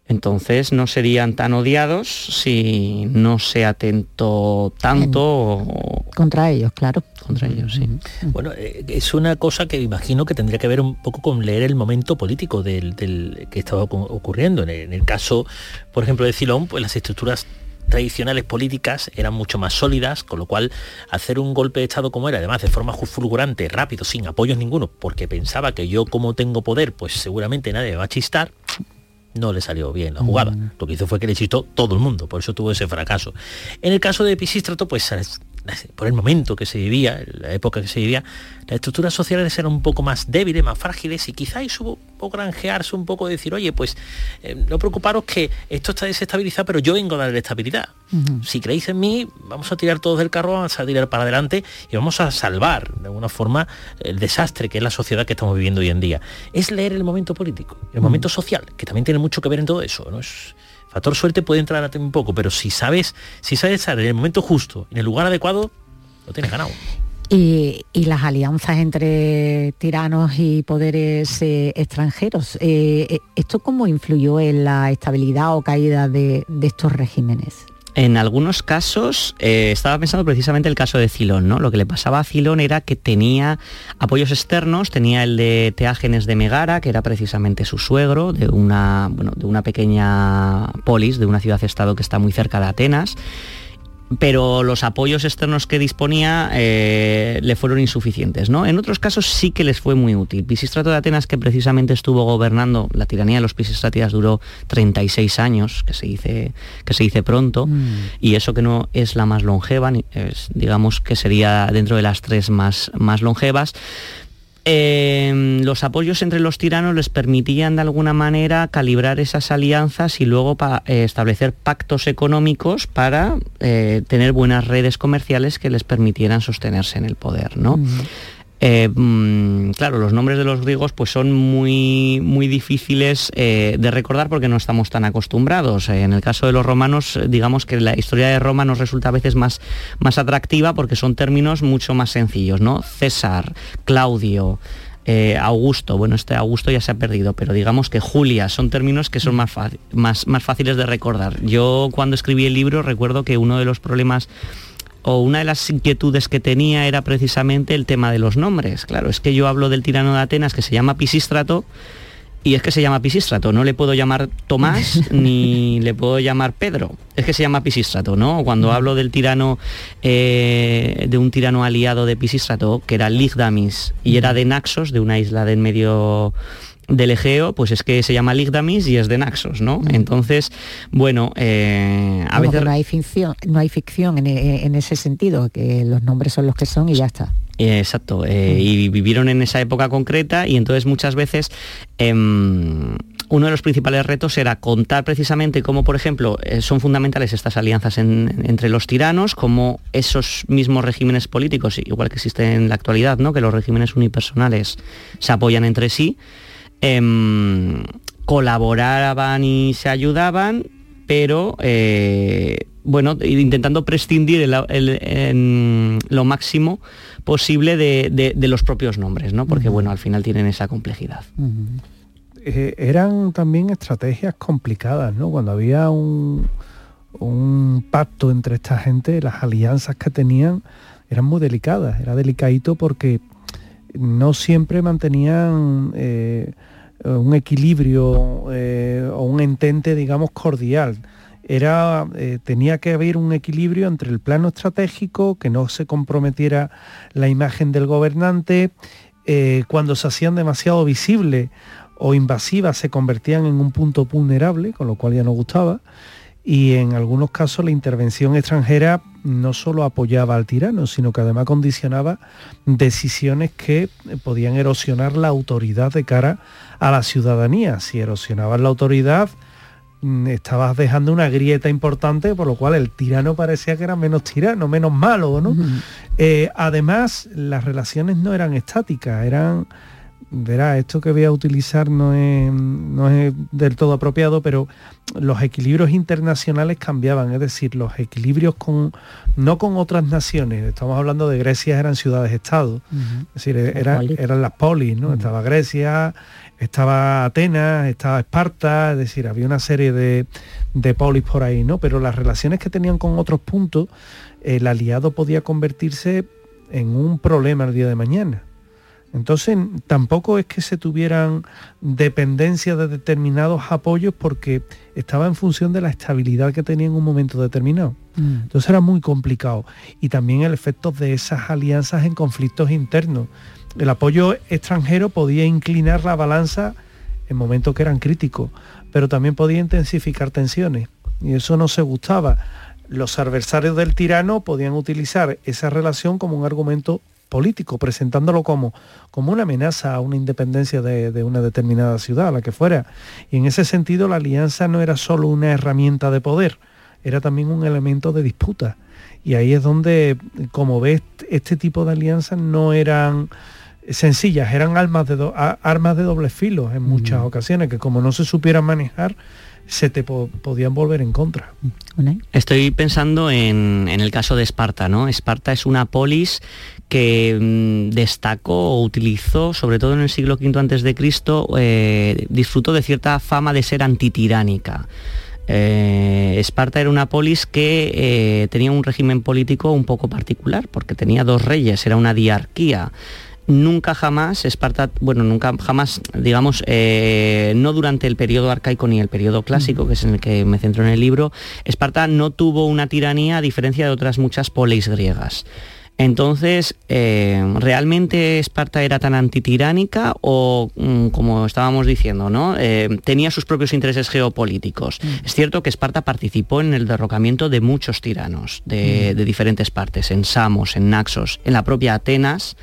Entonces no serían tan odiados si no se atentó tanto o... contra ellos, claro. Contra ellos, sí. Bueno, eh, es una cosa que imagino que tendría que ver un poco con leer el momento político del, del que estaba ocurriendo. En el, en el caso, por ejemplo, de Cilón, pues las estructuras tradicionales políticas eran mucho más sólidas, con lo cual hacer un golpe de Estado como era, además de forma fulgurante, rápido, sin apoyos ninguno, porque pensaba que yo como tengo poder, pues seguramente nadie me va a chistar, no le salió bien la jugada. Mm. Lo que hizo fue que le chistó todo el mundo, por eso tuvo ese fracaso. En el caso de Pisístrato, pues por el momento que se vivía, la época que se vivía, las estructuras sociales eran un poco más débiles, más frágiles, y quizá supo granjearse un poco de decir, oye, pues eh, no preocuparos que esto está desestabilizado, pero yo vengo a darle estabilidad. Uh-huh. Si creéis en mí, vamos a tirar todos del carro, vamos a tirar para adelante y vamos a salvar de alguna forma el desastre que es la sociedad que estamos viviendo hoy en día. Es leer el momento político, el uh-huh. momento social, que también tiene mucho que ver en todo eso, ¿no? Es, factor suerte puede entrar un poco, pero si sabes, si sabes estar en el momento justo, en el lugar adecuado, lo tienes ganado. Y, y las alianzas entre tiranos y poderes eh, extranjeros, eh, ¿esto cómo influyó en la estabilidad o caída de, de estos regímenes? En algunos casos, eh, estaba pensando precisamente el caso de Cilón, ¿no? Lo que le pasaba a Cilón era que tenía apoyos externos, tenía el de Teágenes de Megara, que era precisamente su suegro, de una, bueno, de una pequeña polis, de una ciudad-estado que está muy cerca de Atenas, pero los apoyos externos que disponía eh, le fueron insuficientes, ¿no? En otros casos sí que les fue muy útil. Pisístrato de Atenas, que precisamente estuvo gobernando, la tiranía de los Pisístratidas duró treinta y seis años, que se dice, que se dice pronto, mm. y eso que no es la más longeva, es, digamos que sería dentro de las tres más, más longevas. Eh, los apoyos entre los tiranos les permitían de alguna manera calibrar esas alianzas y luego pa, eh, establecer pactos económicos para eh, tener buenas redes comerciales que les permitieran sostenerse en el poder, ¿no? Uh-huh. Eh, mmm, claro, los nombres de los griegos pues son muy, muy difíciles eh, de recordar porque no estamos tan acostumbrados. Eh, en el caso de los romanos, digamos que la historia de Roma nos resulta a veces más, más atractiva porque son términos mucho más sencillos, ¿no? César, Claudio, eh, Augusto, bueno, este Augusto ya se ha perdido, pero digamos que Julia, son términos que son más, más, más fáciles de recordar. Yo cuando escribí el libro recuerdo que uno de los problemas o una de las inquietudes que tenía era precisamente el tema de los nombres. Claro, es que yo hablo del tirano de Atenas que se llama Pisístrato, y es que se llama Pisístrato, no le puedo llamar Tomás ni le puedo llamar Pedro, es que se llama Pisístrato, ¿no? Cuando hablo del tirano, eh, de un tirano aliado de Pisístrato, que era Ligdamis, y era de Naxos, de una isla del medio del Egeo, pues es que se llama Ligdamis y es de Naxos, ¿no? Mm. Entonces, bueno, eh, a Como veces... que no hay ficción, no hay ficción en, en ese sentido, que los nombres son los que son y ya está. Exacto, eh, mm. y vivieron en esa época concreta y entonces muchas veces eh, uno de los principales retos era contar precisamente cómo, por ejemplo, eh, son fundamentales estas alianzas en, entre los tiranos, cómo esos mismos regímenes políticos, igual que existen en la actualidad, ¿no? Que los regímenes unipersonales se apoyan entre sí, eh, colaboraban y se ayudaban, pero eh, bueno, intentando prescindir el, el, en lo máximo posible de, de, de los propios nombres, ¿no? Porque bueno, al final tienen esa complejidad. Uh-huh. Eh, eran también estrategias complicadas, ¿no? Cuando había un, un pacto entre esta gente, las alianzas que tenían eran muy delicadas. Era delicadito porque no siempre mantenían eh, un equilibrio eh, o un entente, digamos, cordial. Era, eh, tenía que haber un equilibrio entre el plano estratégico, que no se comprometiera la imagen del gobernante, eh, cuando se hacían demasiado visibles o invasivas se convertían en un punto vulnerable, con lo cual ya no gustaba, y en algunos casos la intervención extranjera no solo apoyaba al tirano, sino que además condicionaba decisiones que podían erosionar la autoridad de cara a la ciudadanía. Si erosionaban la autoridad, estabas dejando una grieta importante, por lo cual el tirano parecía que era menos tirano, menos malo, ¿no? Uh-huh. Eh, además, las relaciones no eran estáticas, eran verá, esto que voy a utilizar no es, no es del todo apropiado, pero los equilibrios internacionales cambiaban, es decir, los equilibrios con no con otras naciones, estamos hablando de Grecia, eran ciudades-estado, uh-huh. Es decir, era, eran las polis, ¿no? Uh-huh. Estaba Grecia, estaba Atenas, estaba Esparta, es decir, había una serie de, de polis por ahí, ¿no? Pero las relaciones que tenían con otros puntos, el aliado podía convertirse en un problema el día de mañana. Entonces, tampoco es que se tuvieran dependencia de determinados apoyos porque estaba en función de la estabilidad que tenía en un momento determinado. Mm. Entonces era muy complicado. Y también el efecto de esas alianzas en conflictos internos. El apoyo extranjero podía inclinar la balanza en momentos que eran críticos, pero también podía intensificar tensiones. Y eso no se gustaba. Los adversarios del tirano podían utilizar esa relación como un argumento político, presentándolo como, como una amenaza a una independencia de, de una determinada ciudad, la que fuera. Y en ese sentido la alianza no era solo una herramienta de poder, era también un elemento de disputa. Y ahí es donde, como ves, este tipo de alianzas no eran sencillas, eran armas de, do, armas de doble filo en muchas mm. ocasiones, que como no se supieran manejar, se te po- podían volver en contra. Estoy pensando en, en el caso de Esparta, ¿no? Esparta es una polis que mmm, destacó o utilizó, sobre todo en el siglo quinto antes de Cristo, eh, disfrutó de cierta fama de ser antitiránica. Eh, Esparta era una polis que eh, tenía un régimen político un poco particular, porque tenía dos reyes, era una diarquía. Nunca jamás Esparta, bueno, nunca jamás, digamos, eh, no durante el periodo arcaico ni el periodo clásico, que es en el que me centro en el libro, Esparta no tuvo una tiranía a diferencia de otras muchas polis griegas. Entonces, eh, ¿realmente Esparta era tan antitiránica o, mm, como estábamos diciendo, ¿no? Eh, tenía sus propios intereses geopolíticos? Mm. Es cierto que Esparta participó en el derrocamiento de muchos tiranos de, mm. de diferentes partes, en Samos, en Naxos, en la propia Atenas.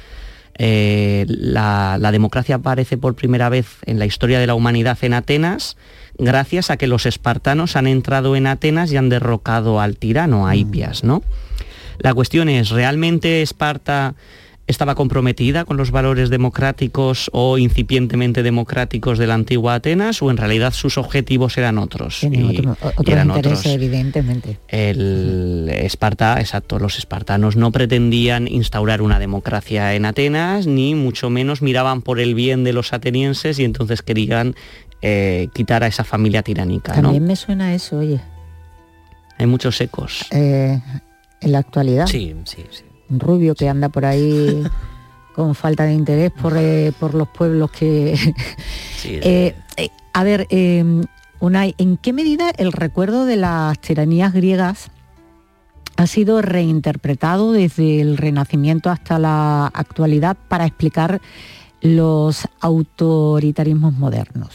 Eh, la, la democracia aparece por primera vez en la historia de la humanidad en Atenas, gracias a que los espartanos han entrado en Atenas y han derrocado al tirano, a Hipias, ¿no? La cuestión es, ¿realmente Esparta estaba comprometida con los valores democráticos o incipientemente democráticos de la antigua Atenas, o en realidad sus objetivos eran otros? Tiene otro, otros eran intereses, otros. Evidentemente. El Esparta, exacto, los espartanos no pretendían instaurar una democracia en Atenas, ni mucho menos miraban por el bien de los atenienses y entonces querían eh, quitar a esa familia tiránica, ¿no? También me suena eso, oye. Hay muchos ecos. Eh, en la actualidad. Sí, sí, sí. Un rubio que anda por ahí con falta de interés por, eh, por los pueblos que... Sí, eh, eh, a ver, eh, Unai, ¿en qué medida el recuerdo de las tiranías griegas ha sido reinterpretado desde el Renacimiento hasta la actualidad para explicar los autoritarismos modernos?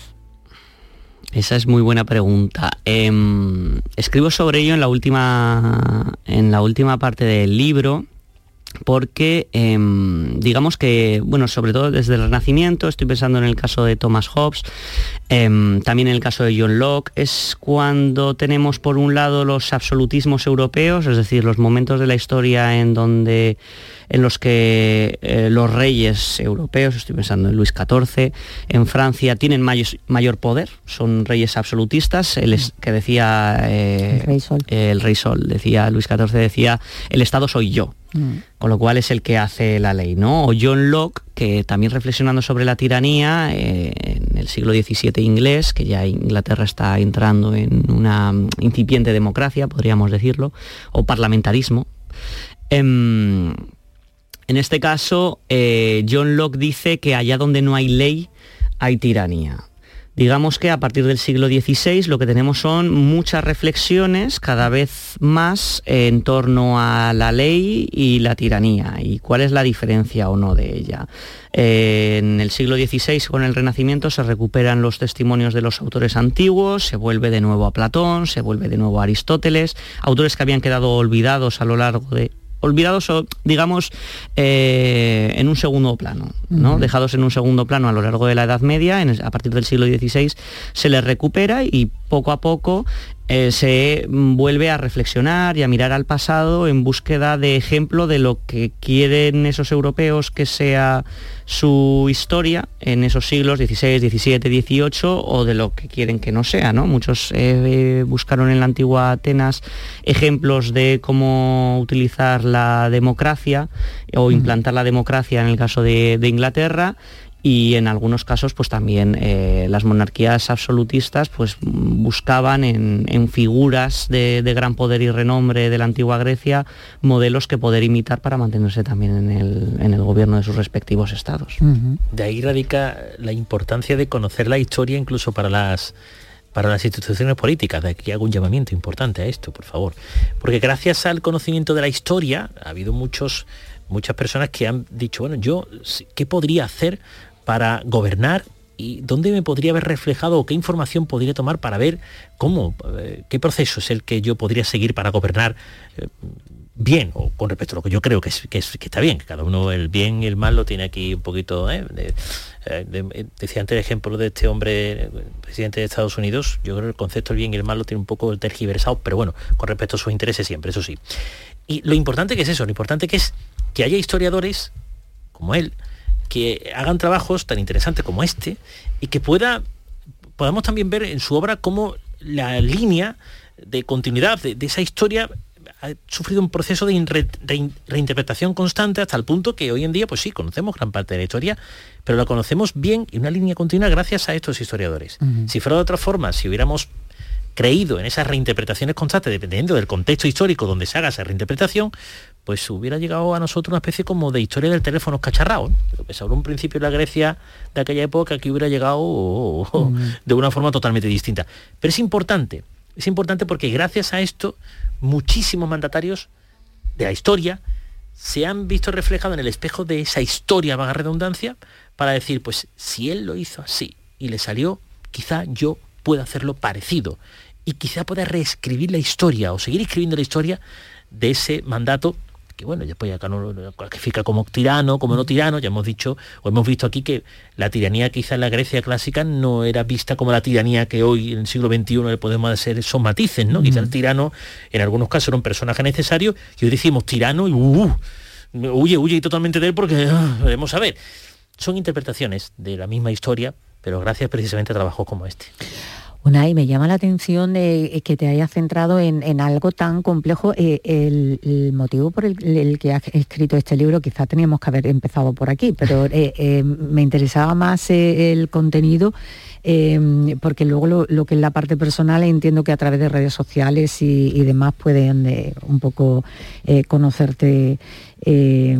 Esa es muy buena pregunta. Eh, escribo sobre ello en la última, en la última parte del libro, porque eh, digamos que, bueno, sobre todo desde el Renacimiento, estoy pensando en el caso de Thomas Hobbes, eh, también en el caso de John Locke, es cuando tenemos por un lado los absolutismos europeos, es decir, los momentos de la historia en donde en los que eh, los reyes europeos, estoy pensando en Luis catorce, en Francia tienen mayor, mayor poder, son reyes absolutistas, el es, que decía eh, el, rey Sol. el rey Sol, decía Luis catorce, decía, el Estado soy yo, mm. con lo cual es el que hace la ley, ¿no? O John Locke, que también reflexionando sobre la tiranía, eh, en el siglo diecisiete inglés, que ya Inglaterra está entrando en una incipiente democracia, podríamos decirlo, o parlamentarismo, eh, en este caso, eh, John Locke dice que allá donde no hay ley, hay tiranía. Digamos que a partir del siglo dieciséis lo que tenemos son muchas reflexiones, cada vez más, en torno a la ley y la tiranía, y cuál es la diferencia o no de ella. Eh, en el siglo dieciséis, con el Renacimiento, se recuperan los testimonios de los autores antiguos, se vuelve de nuevo a Platón, se vuelve de nuevo a Aristóteles, autores que habían quedado olvidados a lo largo de... olvidados o, digamos, eh, en un segundo plano, ¿no? Uh-huh. Dejados en un segundo plano a lo largo de la Edad Media, en, a partir del siglo dieciséis se les recupera y poco a poco eh, se vuelve a reflexionar y a mirar al pasado en búsqueda de ejemplo de lo que quieren esos europeos que sea su historia en esos siglos dieciséis, diecisiete, dieciocho, o de lo que quieren que no sea, ¿no? Muchos eh, buscaron en la antigua Atenas ejemplos de cómo utilizar la democracia o implantar la democracia en el caso de, de Inglaterra, y en algunos casos pues también eh, las monarquías absolutistas pues buscaban en, en figuras de, de gran poder y renombre de la antigua Grecia modelos que poder imitar para mantenerse también en el, en el gobierno de sus respectivos estados. Uh-huh. De ahí radica la importancia de conocer la historia incluso para las para las instituciones políticas. De aquí hago un llamamiento importante a esto, por favor. Porque gracias al conocimiento de la historia ha habido muchos, muchas personas que han dicho, bueno, yo, ¿qué podría hacer para gobernar y dónde me podría haber reflejado o qué información podría tomar para ver cómo, eh, qué proceso es el que yo podría seguir para gobernar eh, bien, o con respecto a lo que yo creo que, es, que, es, que está bien, que cada uno el bien y el mal lo tiene aquí un poquito, eh, de, de, decía antes el ejemplo de este hombre, presidente de Estados Unidos, yo creo que el concepto del bien y el mal lo tiene un poco tergiversado, pero bueno, con respecto a sus intereses siempre, eso sí. Y lo importante que es eso, lo importante que es que haya historiadores como él, que hagan trabajos tan interesantes como este y que pueda podamos también ver en su obra cómo la línea de continuidad de, de esa historia ha sufrido un proceso de re, re, reinterpretación constante hasta el punto que hoy en día, pues sí, conocemos gran parte de la historia, pero la conocemos bien y una línea continua gracias a estos historiadores. Uh-huh. Si fuera de otra forma, si hubiéramos creído en esas reinterpretaciones constantes, dependiendo del contexto histórico donde se haga esa reinterpretación, pues hubiera llegado a nosotros una especie como de historia del teléfono escacharrado, ¿no? Lo que sobre un principio de la Grecia de aquella época que hubiera llegado oh, oh, mm. de una forma totalmente distinta. Pero es importante, es importante porque gracias a esto muchísimos mandatarios de la historia se han visto reflejados en el espejo de esa historia, vaga redundancia, para decir, pues si él lo hizo así y le salió, quizá yo pueda hacerlo parecido y quizá pueda reescribir la historia o seguir escribiendo la historia de ese mandato que bueno, después ya no lo clasifica como tirano, como no tirano, ya hemos dicho, o hemos visto aquí que la tiranía quizá en la Grecia clásica no era vista como la tiranía que hoy en el siglo veintiuno le podemos hacer esos matices, ¿no? Mm. Quizá el tirano en algunos casos era un personaje necesario y hoy decimos tirano y uh, huye, huye totalmente de él porque uh, debemos saber. Son interpretaciones de la misma historia, pero gracias precisamente a trabajos como este. Unai, me llama la atención de que te hayas centrado en, en algo tan complejo. Eh, el, el motivo por el, el que has escrito este libro, quizás teníamos que haber empezado por aquí, pero eh, eh, me interesaba más eh, el contenido, eh, porque luego lo, lo que es la parte personal entiendo que a través de redes sociales y, y demás pueden eh, un poco eh, conocerte eh,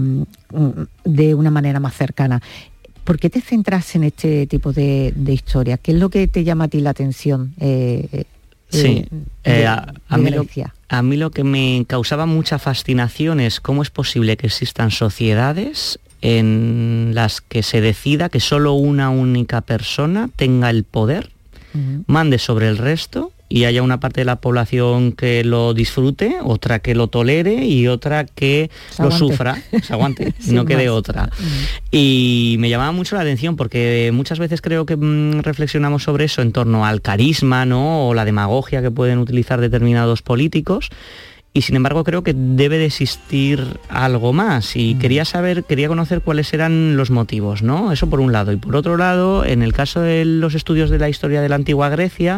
de una manera más cercana. ¿Por qué te centras en este tipo de, de historias? ¿Qué es lo que te llama a ti la atención? Eh, sí, eh, de, a, a, mí lo, a mí lo que me causaba mucha fascinación es cómo es posible que existan sociedades en las que se decida que solo una única persona tenga el poder, uh-huh. mande sobre el resto, y haya una parte de la población que lo disfrute, otra que lo tolere y otra que se lo aguante. sufra, se aguante, no quede más. otra. Mm. Y me llamaba mucho la atención porque muchas veces creo que mmm, reflexionamos sobre eso en torno al carisma, ¿no? O la demagogia que pueden utilizar determinados políticos. Y sin embargo creo que debe de existir algo más y mm. quería saber, quería conocer cuáles eran los motivos, ¿no? Eso por un lado. Y por otro lado, en el caso de los estudios de la historia de la antigua Grecia,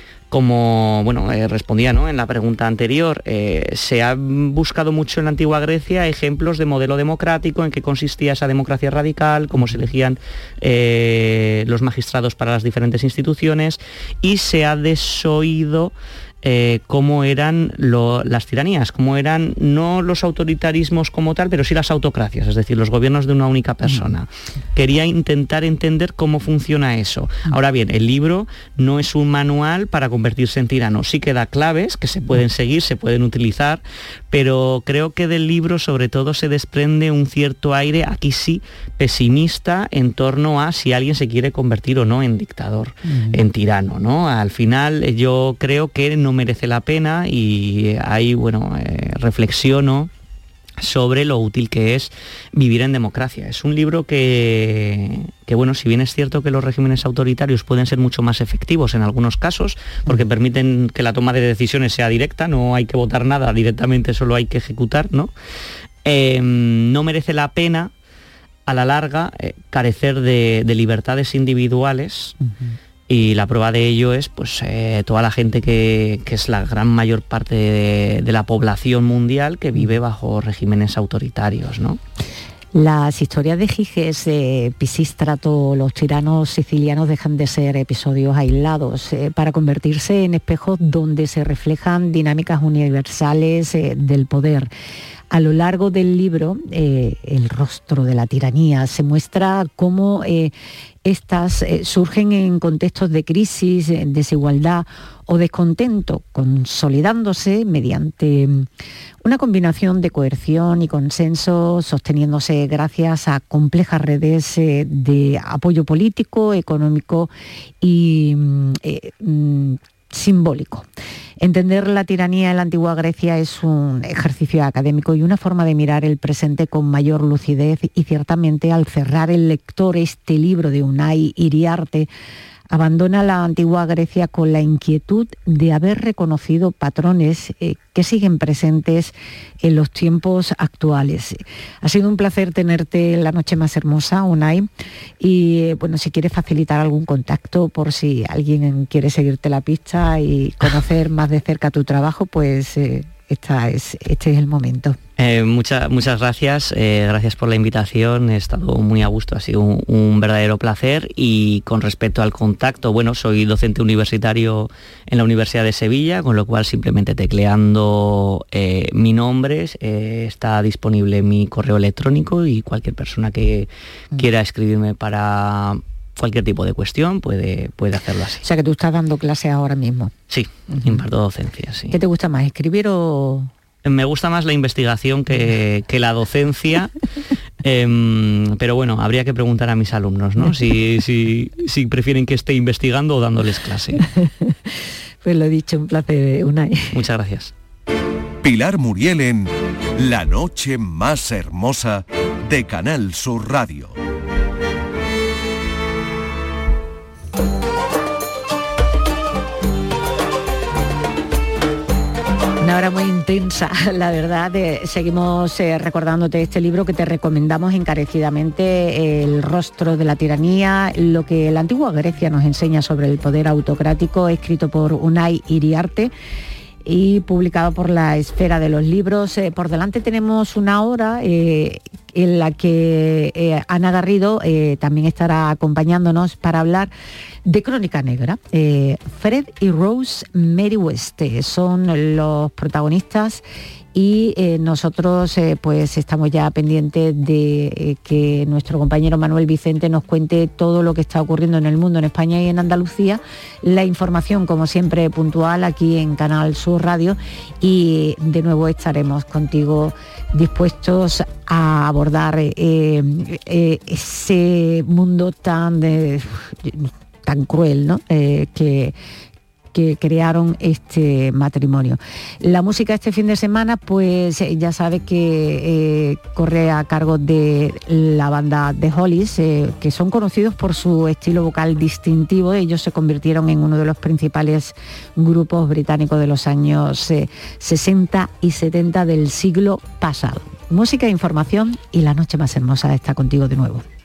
como bueno, eh, respondía, ¿no?, en la pregunta anterior, eh, se ha buscado mucho en la antigua Grecia ejemplos de modelo democrático, en qué consistía esa democracia radical, cómo se elegían eh, los magistrados para las diferentes instituciones, y se ha desoído Eh, cómo eran lo, las tiranías, cómo eran no los autoritarismos como tal, pero sí las autocracias, es decir, los gobiernos de una única persona. Quería intentar entender cómo funciona eso. Ahora bien, el libro no es un manual para convertirse en tirano, sí que da claves que se pueden seguir, se pueden utilizar, pero creo que del libro sobre todo se desprende un cierto aire, aquí sí, pesimista en torno a si alguien se quiere convertir o no en dictador, uh-huh. en tirano, ¿no? Al final yo creo que no merece la pena y ahí, bueno, eh, reflexiono sobre lo útil que es vivir en democracia. Es un libro que, que, bueno, si bien es cierto que los regímenes autoritarios pueden ser mucho más efectivos en algunos casos, porque permiten que la toma de decisiones sea directa, no hay que votar nada directamente, solo hay que ejecutar, ¿no? Eh, no merece la pena, a la larga, eh, carecer de, de libertades individuales. Uh-huh. Y la prueba de ello es pues eh, toda la gente que, que es la gran mayor parte de, de la población mundial que vive bajo regímenes autoritarios, ¿no? Las historias de Giges, eh, Pisístrato, los tiranos sicilianos dejan de ser episodios aislados eh, para convertirse en espejos donde se reflejan dinámicas universales eh, del poder. A lo largo del libro, eh, El rostro de la tiranía, se muestra cómo eh, estas eh, surgen en contextos de crisis, desigualdad o descontento, consolidándose mediante una combinación de coerción y consenso, sosteniéndose gracias a complejas redes eh, de apoyo político, económico y eh, mm, simbólico. Entender la tiranía en la antigua Grecia es un ejercicio académico y una forma de mirar el presente con mayor lucidez, y ciertamente al cerrar el lector este libro de Unai Iriarte abandona la antigua Grecia con la inquietud de haber reconocido patrones eh, que siguen presentes en los tiempos actuales. Ha sido un placer tenerte en La Noche Más Hermosa, Unai, y eh, bueno, si quieres facilitar algún contacto por si alguien quiere seguirte la pista y conocer más de cerca tu trabajo, pues eh, esta es, este es el momento. Eh, mucha, muchas gracias, eh, gracias por la invitación, he estado muy a gusto, ha sido un, un verdadero placer. Y con respecto al contacto, bueno, soy docente universitario en la Universidad de Sevilla, con lo cual simplemente tecleando eh, mi nombre eh, está disponible mi correo electrónico, y cualquier persona que mm. quiera escribirme para cualquier tipo de cuestión puede, puede hacerlo así. O sea que tú estás dando clases ahora mismo. Sí, uh-huh. imparto docencia, sí. ¿Qué te gusta más, escribir o...? Me gusta más la investigación que, que la docencia, eh, pero bueno, habría que preguntar a mis alumnos, ¿no? Si, si, si prefieren que esté investigando o dándoles clase. Pues lo he dicho, un placer, Unai. Muchas gracias. Pilar Muriel en La Noche Más Hermosa de Canal Sur Radio. Una hora muy intensa, la verdad. Eh, seguimos eh, recordándote este libro que te recomendamos encarecidamente, El rostro de la tiranía, lo que la antigua Grecia nos enseña sobre el poder autocrático, escrito por Unai Iriarte y publicado por La Esfera de los Libros. Eh, por delante tenemos una hora eh, en la que eh, Ana Garrido eh, también estará acompañándonos para hablar de Crónica Negra. Eh, Fred y Rose Merriweather son los protagonistas, y eh, nosotros eh, pues estamos ya pendientes de eh, que nuestro compañero Manuel Vicente nos cuente todo lo que está ocurriendo en el mundo, en España y en Andalucía. La información, como siempre, puntual aquí en Canal Sur Radio, y de nuevo estaremos contigo dispuestos a abordar eh, eh, ese mundo tan, eh, tan cruel, ¿no? Eh, que que crearon este matrimonio. La música este fin de semana, pues ya sabe que eh, corre a cargo de la banda The Hollies, eh, que son conocidos por su estilo vocal distintivo. Ellos se convirtieron en uno de los principales grupos británicos de los años eh, sesenta y setenta del siglo pasado. Música, información y La Noche Más Hermosa está contigo de nuevo.